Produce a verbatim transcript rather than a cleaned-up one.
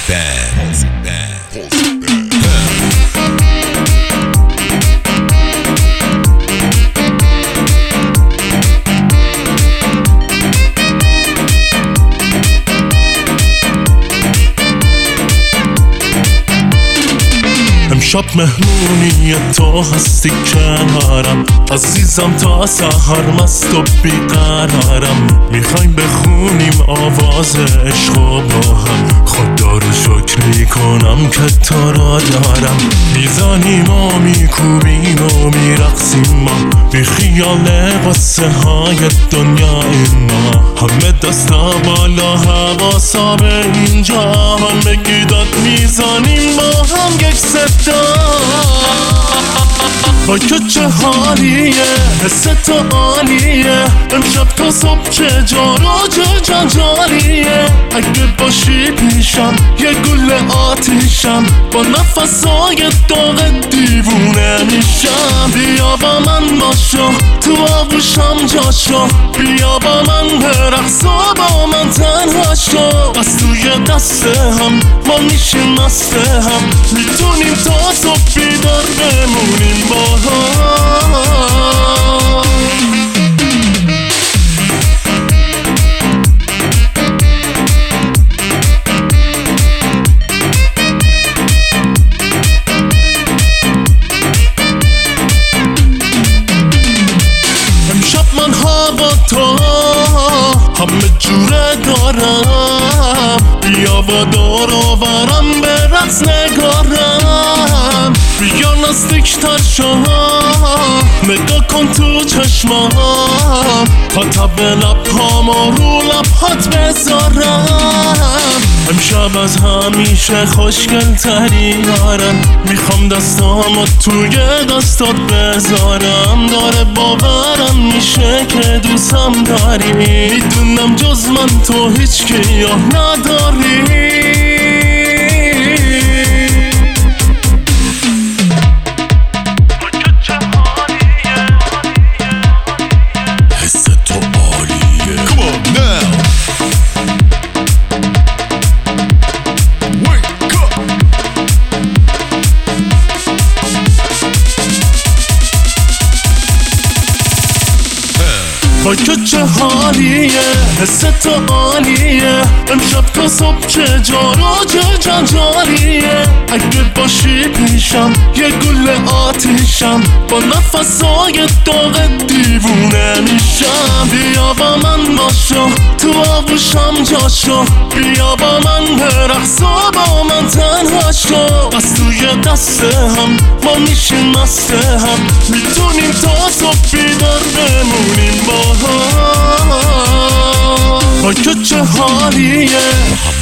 Band. امشب مهمونی تو هستی کنارم، عزیزم تا سحر مست و بیقرارم. میخوایم بخونیم آواز عشق و با هم، خدا رو شکر کنم که تو را دارم. میزنیم و میکوبیم و میرقصیم ما، بی خیال قصه های دنیا اینا. همه دستا بالا حواسا به اینجا، همه گیداد میزنیم با هم یک صدا. وای که چه حالیه، حس تو عالیه، امشب تا صبح چه جار و چه جنجالیه. اگه باشی پیشم یه گل آتیشم، با نفسای داغ دیوونه میشم. بیا با من باشو تو آغوشم جاشو، بیا با من برقص و با من تنها شو. از توی دست هم ما میشیم مست هم، میتونیم تا صبح بیدار بمونیم با هم. امشب من هوا تو همه جوره دارم، بیا و دور آورم به رقص نگارم. بیا نزدیکتر شو نگاه کن تو چشمام، تا به لبهام و رو لبهات بذارم. امشب از همیشه خوشگل تری یارم، میخوام دستامو توی دستات بذارم. داره باورم میشه که دوستم داری، میدونم جز من تو هیچ کیاه نداری. وای که چه حالیه، حس تو عالیه، امشب تا صبح چه جار و چه جنجالیه. اگه باشی پیشم یه گل آتیشم، با نفسای داغ دیوونه میشم. بیا با من باشو تو آغوشم جاشو، بیا با من برقص و با من تنها شو. از توی دست هم ما میشیم مست هم، میتونیم تا صبح بیدار بمونیم با هم. وای که چه حالیه.